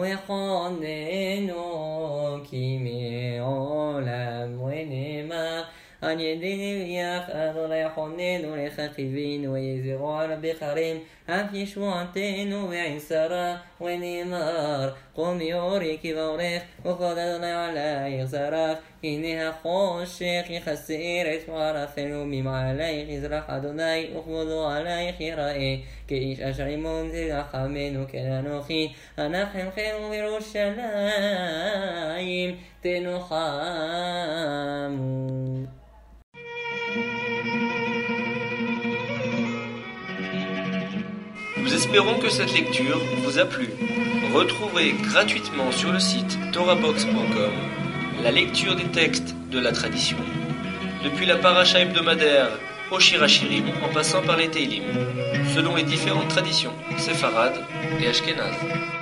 ويخوننو كيمي عالم ونما أن يدين يخاذ ليحنن لخخذين ويزيغ على بخرين أف يشوعتين وعسرا ونمار قم يوريك بوريخ وقد أدنى على يغزراف إنها خوشيخ يخسير اسمار فنومي عليك إزرح أدنى أخبض عليك رأي كإيش أشعي منزل خمين وكنانوخي أنا خير ويروشلايم تنخام. Nous espérons que cette lecture vous a plu. Retrouvez gratuitement sur le site torahbox.com la lecture des textes de la tradition, depuis la paracha hebdomadaire au Shirachirim en passant par les Teilim, selon les différentes traditions séfarades et ashkénazes.